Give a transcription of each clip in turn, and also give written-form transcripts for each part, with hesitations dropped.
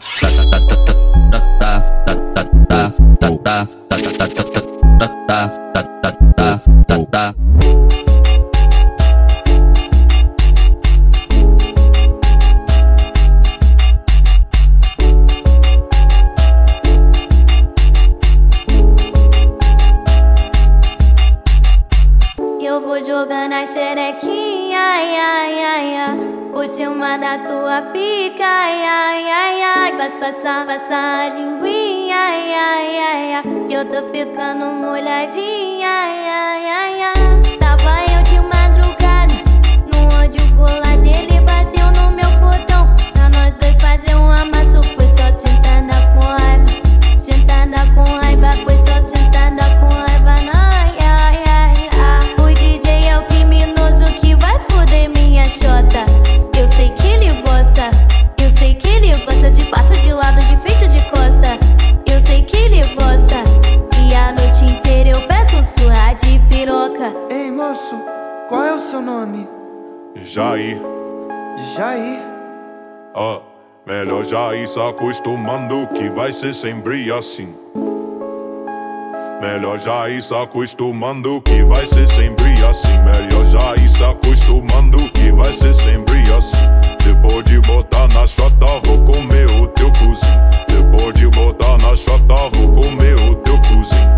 Eu vou jogando as xerequinha, ai, ai, ai, ai, por cima da tua pica, ai, ai, ai, ai, passa a linguinha, ai, ai, ai, ai, eu tô ficando molhadinha, ai, ai, ai, ai. Tava eu de madrugada, no ódio boladeiro, ele bateu no meu portão, pra nós dois fazer um amasso, foi só sentada com raiva, sentada com raiva, foi só sentada com raiva, ai, ai, ai, ai. O DJ é o criminoso que vai foder minha xota. Eu sei que ele gosta, eu sei que ele gosta de quatro de lado, de frente, de costa. Eu sei que ele gosta, e a noite inteira eu peço surra de piroca. Ei moço, qual é o seu nome? Jair. Jair? Ó, melhor já ir se acostumando que vai ser sempre assim. Melhor já ir se acostumando que vai ser sempre assim. Melhor já ir se acostumando que vai ser sempre assim. Depois de botar na chota, vou comer o teu cozinho. Depois de botar na chota, vou comer o teu cozinho.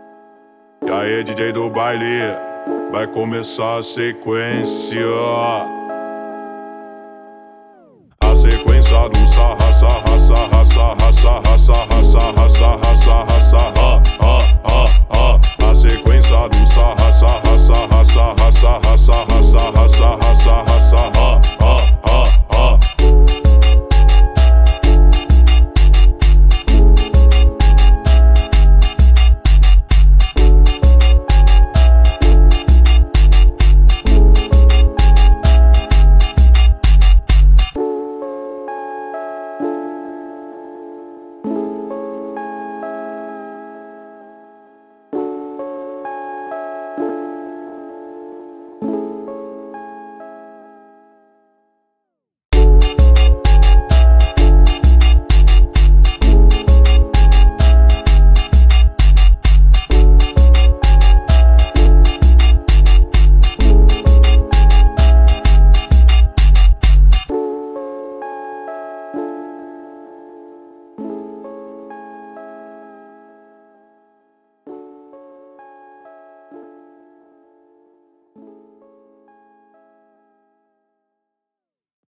E aí, DJ do baile, vai começar a sequência.